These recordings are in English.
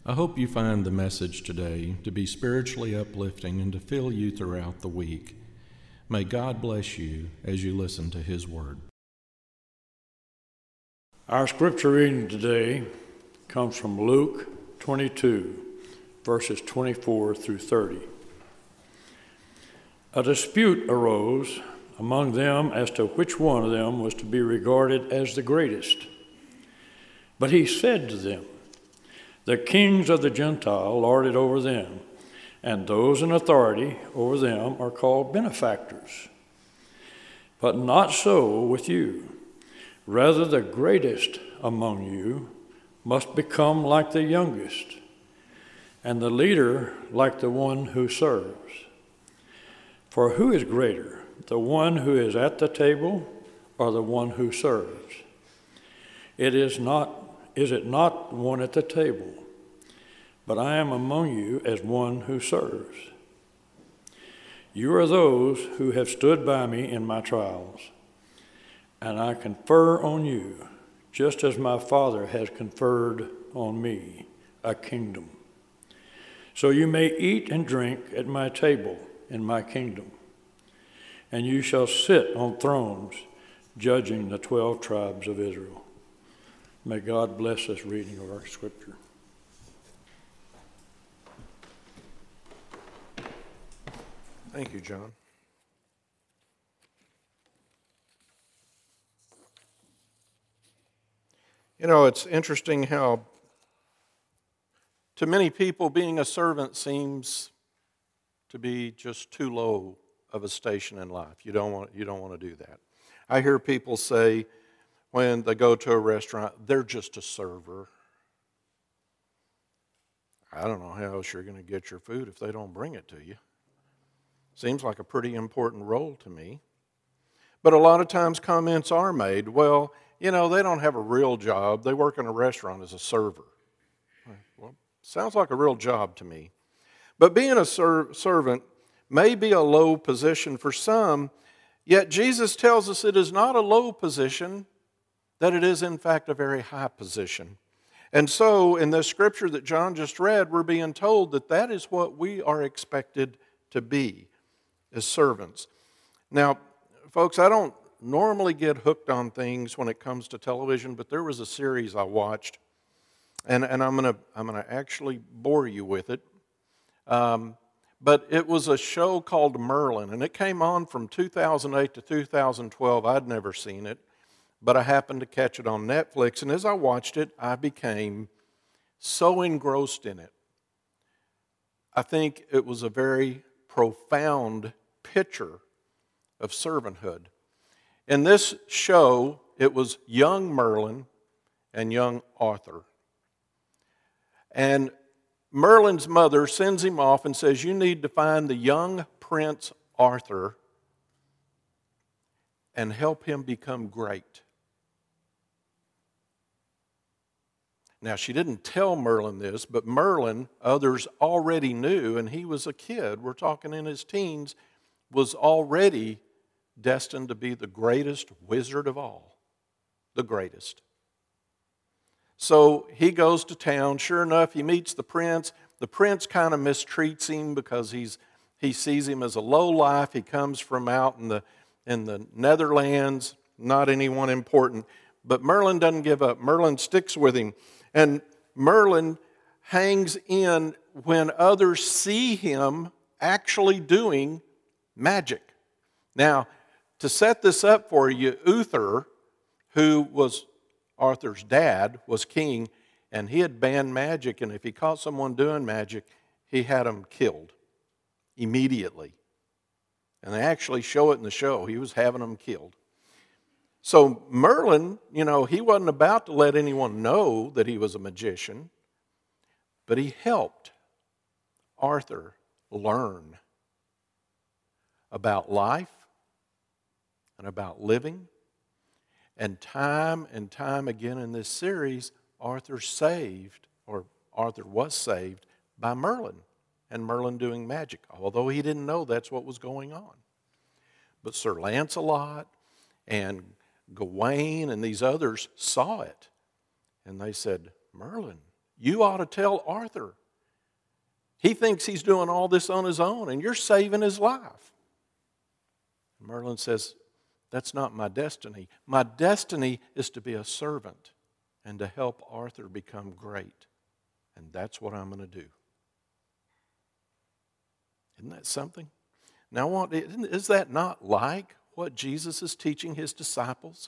I hope you find the message today to be spiritually uplifting and to fill you throughout the week. May God bless you as you listen to His Word. Our scripture reading today comes from Luke 22, verses 24 through 30. A dispute arose among them as to which one of them was to be regarded as the greatest. But he said to them, "The kings of the Gentile lord it over them, and those in authority over them are called benefactors. But not so with you. Rather, the greatest among you must become like the youngest, and the leader like the one who serves. For who is greater, the one who is at the table or the one who serves? Is it not one at the table? But I am among you as one who serves. You are those who have stood by me in my trials, and I confer on you, just as my Father has conferred on me, a kingdom. So you may eat and drink at my table in my kingdom, and you shall sit on thrones judging the 12 tribes of Israel." May God bless this reading of our scripture. Thank you, John. You know, it's interesting how to many people being a servant seems to be just too low of a station in life. You don't want to do that. I hear people say when they go to a restaurant, they're just a server. I don't know how else you're going to get your food if they don't bring it to you. Seems like a pretty important role to me. But a lot of times comments are made, well, you know, they don't have a real job. They work in a restaurant as a server. Well, sounds like a real job to me. But being a servant may be a low position for some, yet Jesus tells us it is not a low position, that it is in fact a very high position. And so in this scripture that John just read, we're being told that that is what we are expected to be as servants. Now, folks, I don't normally get hooked on things when it comes to television, but there was a series I watched, and I'm gonna actually bore you with it. But it was a show called Merlin, and it came on from 2008 to 2012. I'd never seen it, but I happened to catch it on Netflix, and as I watched it, I became so engrossed in it. I think it was a very profound picture of servanthood. In this show, it was young Merlin and young Arthur. And Merlin's mother sends him off and says, "You need to find the young Prince Arthur and help him become great." Now, she didn't tell Merlin this, but Merlin, others already knew, and he was a kid, we're talking in his teens, was already destined to be the greatest wizard of all, the greatest. So he goes to town. Sure enough, he meets the prince. The prince kind of mistreats him because he sees him as a lowlife. He comes from out in the Netherlands, not anyone important. But Merlin doesn't give up. Merlin sticks with him. And Merlin hangs in when others see him actually doing magic. Now, to set this up for you, Uther, who was Arthur's dad, was king, and he had banned magic, and if he caught someone doing magic, he had them killed immediately. And they actually show it in the show. He was having them killed. So Merlin, you know, he wasn't about to let anyone know that he was a magician, but he helped Arthur learn about life and about living. And time again in this series, Arthur was saved by Merlin, and Merlin doing magic, although he didn't know that's what was going on. But Sir Lancelot and Gawain and these others saw it, and they said, "Merlin, You ought to tell Arthur. He thinks he's doing all this on his own, and you're saving his life. Merlin says, that's not my destiny. My destiny is to be a servant and to help Arthur become great. And that's what I'm going to do. Isn't that something? Now, is that not like what Jesus is teaching his disciples?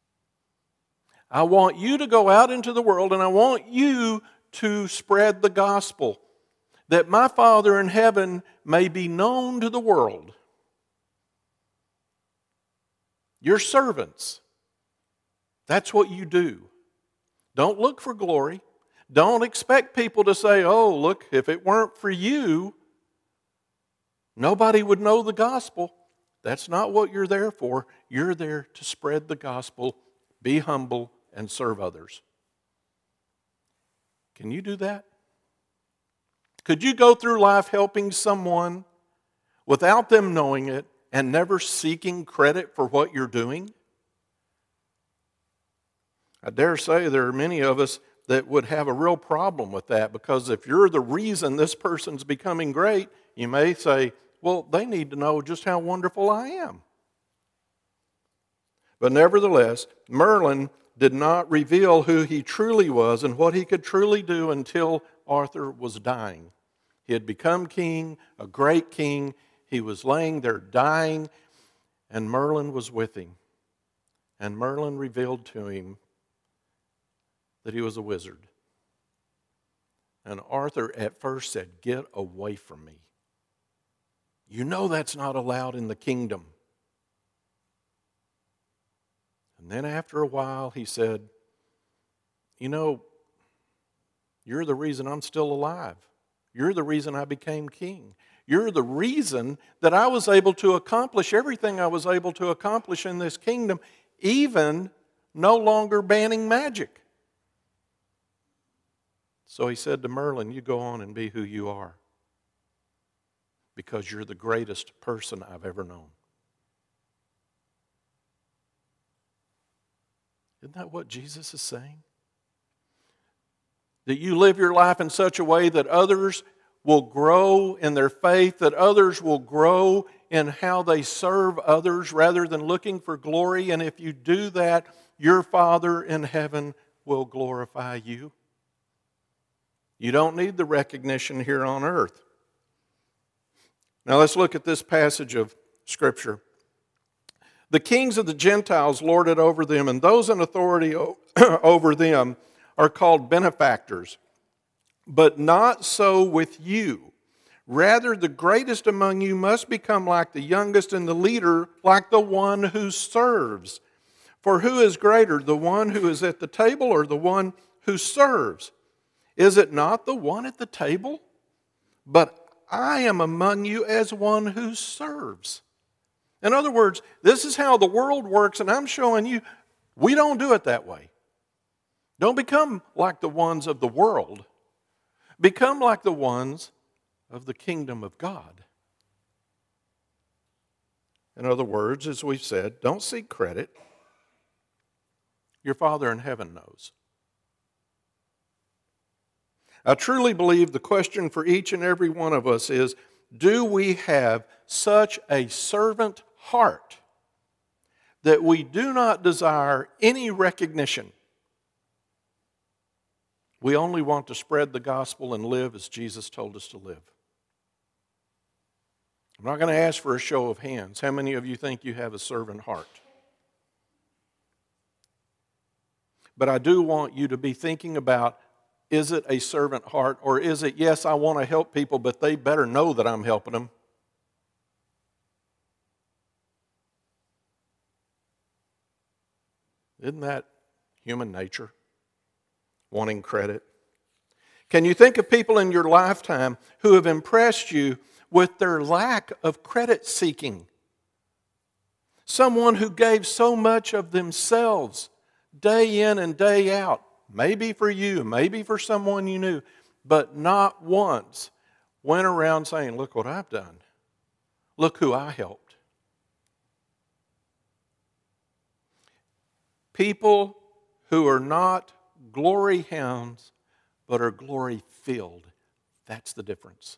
I want you to go out into the world, and I want you to spread the gospel, that my Father in heaven may be known to the world. You're servants. That's what you do. Don't look for glory. Don't expect people to say, oh, look, if it weren't for you, nobody would know the gospel. That's not what you're there for. You're there to spread the gospel, be humble, and serve others. Can you do that? Could you go through life helping someone without them knowing it and never seeking credit for what you're doing? I dare say there are many of us that would have a real problem with that, because if you're the reason this person's becoming great, you may say, well, they need to know just how wonderful I am. But nevertheless, Merlin did not reveal who he truly was and what he could truly do until Arthur was dying. He had become king, a great king. He was laying there dying, and Merlin was with him. And Merlin revealed to him that he was a wizard. And Arthur at first said, get away from me. You know that's not allowed in the kingdom. And then after a while he said, you know, you're the reason I'm still alive. You're the reason I became king. You're the reason that I was able to accomplish everything I was able to accomplish in this kingdom, even no longer banning magic. So he said to Merlin, you go on and be who you are, because you're the greatest person I've ever known. Isn't that what Jesus is saying? That you live your life in such a way that others will grow in their faith, that others will grow in how they serve others rather than looking for glory. And if you do that, your Father in heaven will glorify you. You don't need the recognition here on earth. Now let's look at this passage of Scripture. The kings of the Gentiles lord it over them, and those in authority over them are called benefactors. But not so with you. Rather, the greatest among you must become like the youngest, and the leader like the one who serves. For who is greater, the one who is at the table or the one who serves? Is it not the one at the table? But I am among you as one who serves. In other words, this is how the world works, and I'm showing you we don't do it that way. Don't become like the ones of the world. Become like the ones of the kingdom of God. In other words, as we've said, don't seek credit. Your Father in heaven knows. I truly believe the question for each and every one of us is, do we have such a servant heart that we do not desire any recognition? We only want to spread the gospel and live as Jesus told us to live. I'm not going to ask for a show of hands. How many of you think you have a servant heart? But I do want you to be thinking about, is it a servant heart, or is it, yes, I want to help people, but they better know that I'm helping them? Isn't that human nature? Wanting credit. Can you think of people in your lifetime who have impressed you with their lack of credit seeking? Someone who gave so much of themselves day in and day out, maybe for you, maybe for someone you knew, but not once went around saying, look what I've done. Look who I helped. People who are not glory hounds, but are glory-filled. That's the difference.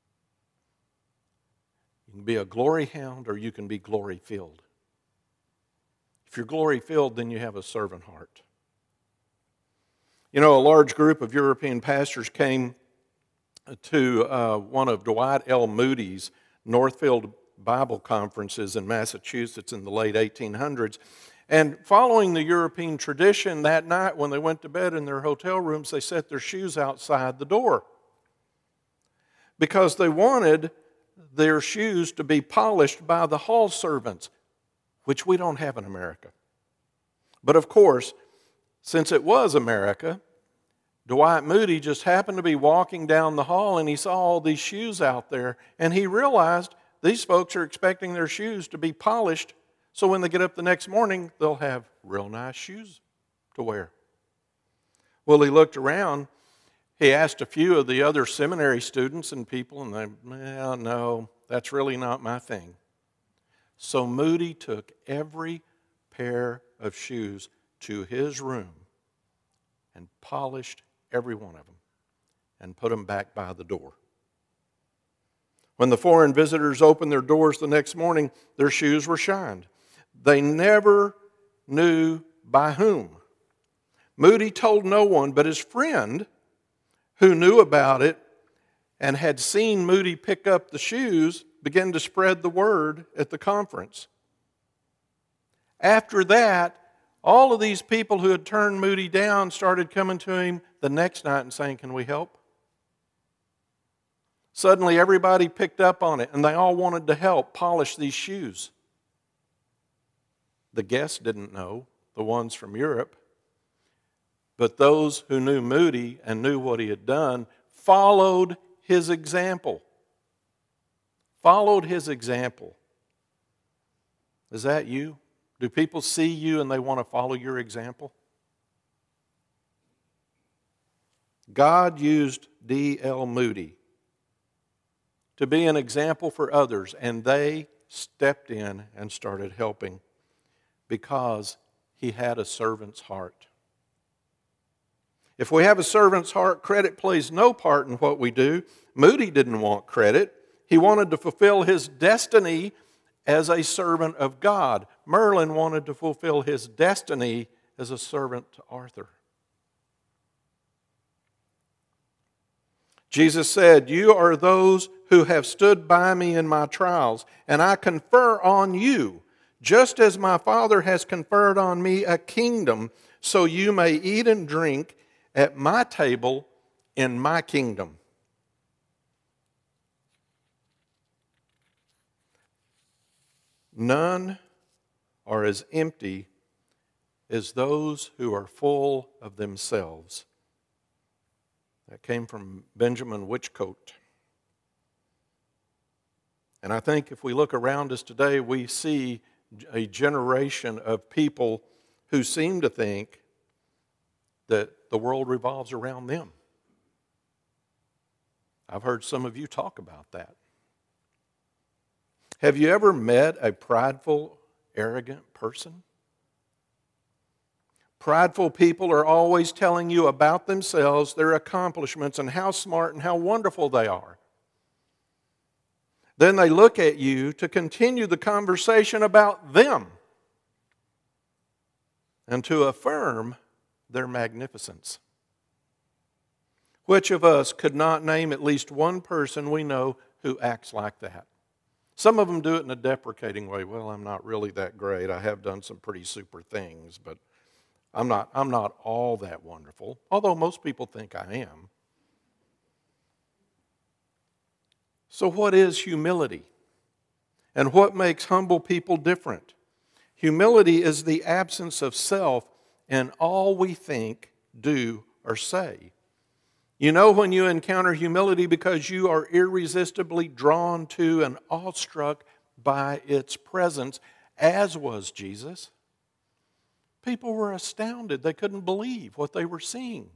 You can be a glory hound or you can be glory-filled. If you're glory-filled, then you have a servant heart. You know, a large group of European pastors came to one of Dwight L. Moody's Northfield Bible conferences in Massachusetts in the late 1800s. And following the European tradition, that night when they went to bed in their hotel rooms, they set their shoes outside the door because they wanted their shoes to be polished by the hall servants, which we don't have in America. But of course, since it was America, Dwight Moody just happened to be walking down the hall and he saw all these shoes out there, and he realized these folks are expecting their shoes to be polished, so when they get up the next morning, they'll have real nice shoes to wear. Well, he looked around. He asked a few of the other seminary students and people, and they, well, no, that's really not my thing. So Moody took every pair of shoes to his room and polished every one of them and put them back by the door. When the foreign visitors opened their doors the next morning, their shoes were shined. They never knew by whom. Moody told no one, but his friend, who knew about it and had seen Moody pick up the shoes, began to spread the word at the conference. After that, all of these people who had turned Moody down started coming to him the next night and saying, "Can we help?" Suddenly everybody picked up on it and they all wanted to help polish these shoes. The guests didn't know, the ones from Europe, but those who knew Moody and knew what he had done followed his example. Followed his example. Is that you? Do people see you and they want to follow your example? God used D.L. Moody to be an example for others, and they stepped in and started helping because he had a servant's heart. If we have a servant's heart, credit plays no part in what we do. Moody didn't want credit. He wanted to fulfill his destiny as a servant of God. Merlin wanted to fulfill his destiny as a servant to Arthur. Jesus said, "You are those who have stood by me in my trials, and I confer on you, just as my Father has conferred on me a kingdom, so you may eat and drink at my table in my kingdom." None are as empty as those who are full of themselves. That came from Benjamin Whichcote. And I think if we look around us today, we see a generation of people who seem to think that the world revolves around them. I've heard some of you talk about that. Have you ever met a prideful, arrogant person? Prideful people are always telling you about themselves, their accomplishments, and how smart and how wonderful they are. Then they look at you to continue the conversation about them and to affirm their magnificence. Which of us could not name at least one person we know who acts like that? Some of them do it in a deprecating way. Well, I'm not really that great. I have done some pretty super things, but I'm not all that wonderful, although most people think I am. So what is humility? And what makes humble people different? Humility is the absence of self in all we think, do, or say. You know when you encounter humility because you are irresistibly drawn to and awestruck by its presence, as was Jesus. People were astounded. They couldn't believe what they were seeing.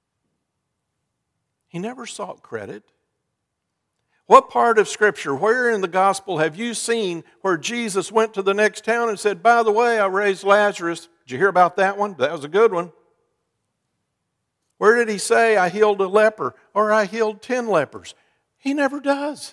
He never sought credit. What part of Scripture, where in the gospel have you seen where Jesus went to the next town and said, "By the way, I raised Lazarus. Did you hear about that one? That was a good one." Where did he say, I healed a leper or I healed 10 lepers? He never does.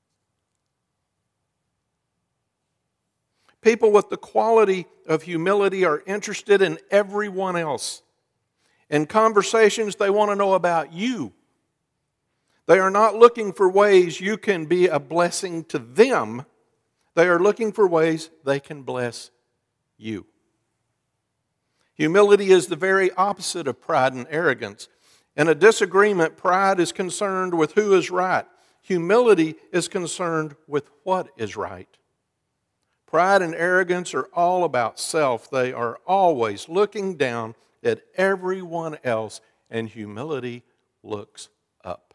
People with the quality of humility are interested in everyone else. In conversations, they want to know about you. They are not looking for ways you can be a blessing to them. They are looking for ways they can bless you. Humility is the very opposite of pride and arrogance. In a disagreement, pride is concerned with who is right. Humility is concerned with what is right. Pride and arrogance are all about self. They are always looking down at everyone else, and humility looks up.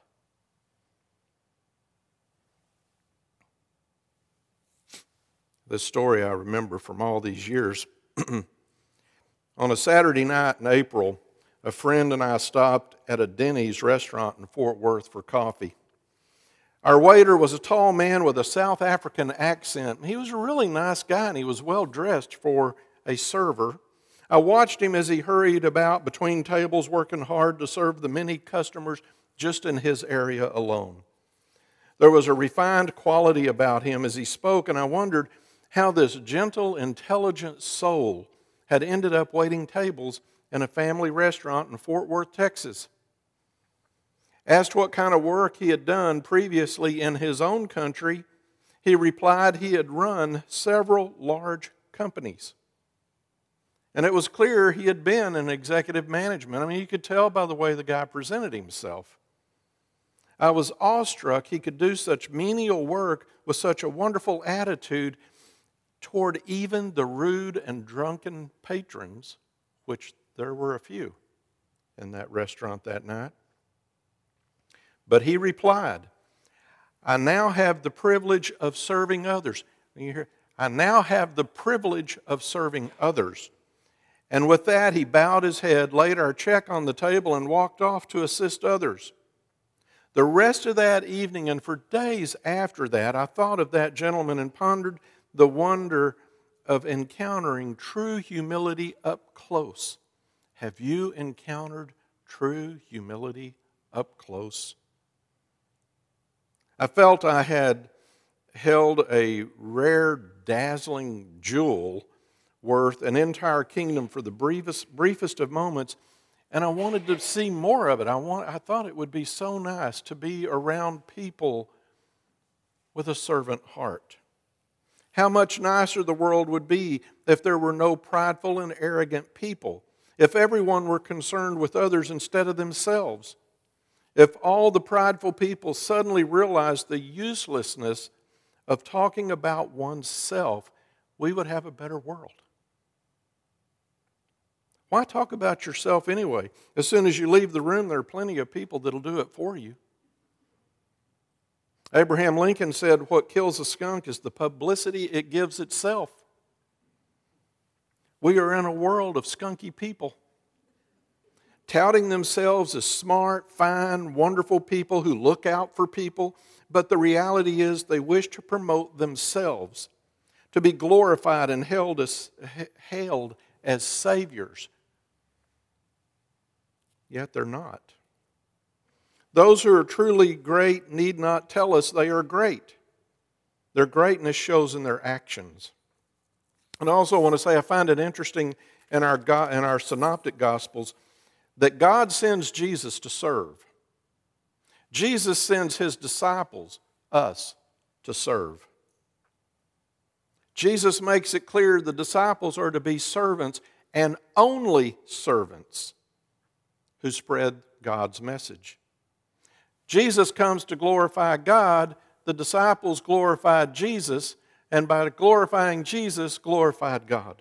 This story I remember from all these years. On a Saturday night in April, a friend and I stopped at a Denny's restaurant in Fort Worth for coffee. Our waiter was a tall man with a South African accent. He was a really nice guy, and he was well dressed for a server. I watched him as he hurried about between tables, working hard to serve the many customers just in his area alone. There was a refined quality about him as he spoke, and I wondered how this gentle, intelligent soul had ended up waiting tables in a family restaurant in Fort Worth, Texas. Asked what kind of work he had done previously in his own country, he replied he had run several large companies. And it was clear he had been in executive management. I mean, you could tell by the way the guy presented himself. I was awestruck he could do such menial work with such a wonderful attitude toward even the rude and drunken patrons, which there were a few in that restaurant that night. But he replied, I now have the privilege of serving others. You hear, I now have the privilege of serving others. And with that, he bowed his head, laid our check on the table, and walked off to assist others. The rest of that evening and for days after that, I thought of that gentleman and pondered the wonder of encountering true humility up close. Have you encountered true humility up close? I felt I had held a rare, dazzling jewel worth an entire kingdom for the briefest of moments, and I wanted to see more of it. I thought it would be so nice to be around people with a servant heart. How much nicer the world would be if there were no prideful and arrogant people, if everyone were concerned with others instead of themselves. If all the prideful people suddenly realized the uselessness of talking about oneself, we would have a better world. Why talk about yourself anyway? As soon as you leave the room, there are plenty of people that'll do it for you. Abraham Lincoln said, what kills a skunk is the publicity it gives itself. We are in a world of skunky people, touting themselves as smart, fine, wonderful people who look out for people, but the reality is they wish to promote themselves, to be glorified and hailed as saviors. Yet they're not. Those who are truly great need not tell us they are great. Their greatness shows in their actions. And I also want to say I find it interesting in our synoptic gospels that God sends Jesus to serve. Jesus sends his disciples, us, to serve. Jesus makes it clear the disciples are to be servants and only servants who spread God's message. Jesus comes to glorify God. The disciples glorified Jesus, and by glorifying Jesus, glorified God.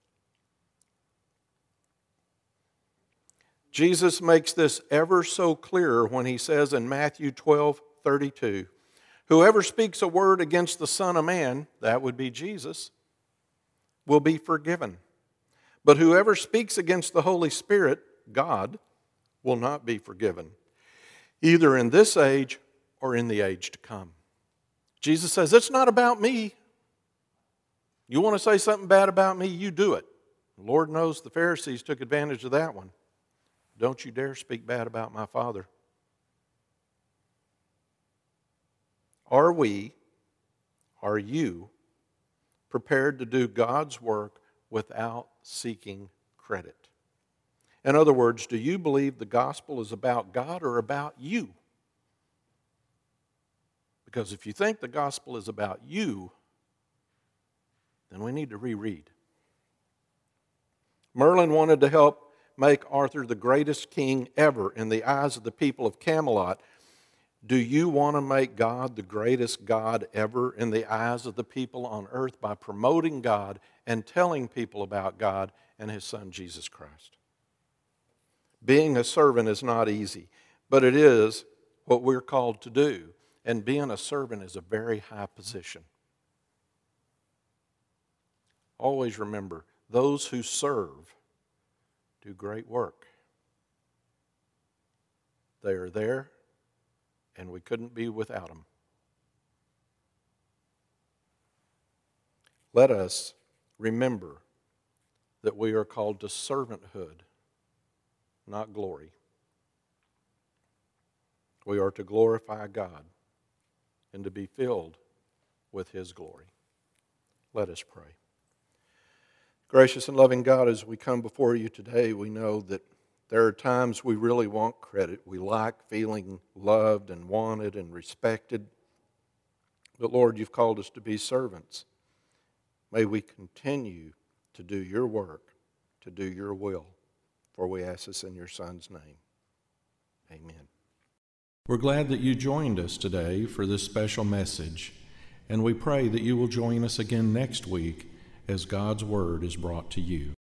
Jesus makes this ever so clear when he says in Matthew 12:32, whoever speaks a word against the Son of Man, that would be Jesus, will be forgiven. But whoever speaks against the Holy Spirit, God, will not be forgiven, either in this age or in the age to come. Jesus says, it's not about me. You want to say something bad about me, you do it. The Lord knows the Pharisees took advantage of that one. don't you dare speak bad about my Father. Are you prepared to do God's work without seeking credit? In other words, do you believe the gospel is about God or about you? Because if you think the gospel is about you, then we need to reread. Merlin wanted to help make Arthur the greatest king ever in the eyes of the people of Camelot. Do you want to make God the greatest God ever in the eyes of the people on earth by promoting God and telling people about God and His Son, Jesus Christ? Being a servant is not easy, but it is what we're called to do. And being a servant is a very high position. Always remember, those who serve do great work. They are there, and we couldn't be without them. Let us remember that we are called to servanthood, not glory. We are to glorify God and to be filled with His glory. Let us pray. Gracious and loving God, as we come before you today, we know that there are times we really want credit. We like feeling loved and wanted and respected. But Lord, you've called us to be servants. May we continue to do your work, to do your will. For we ask this in your Son's name. Amen. We're glad that you joined us today for this special message, and we pray that you will join us again next week as God's Word is brought to you.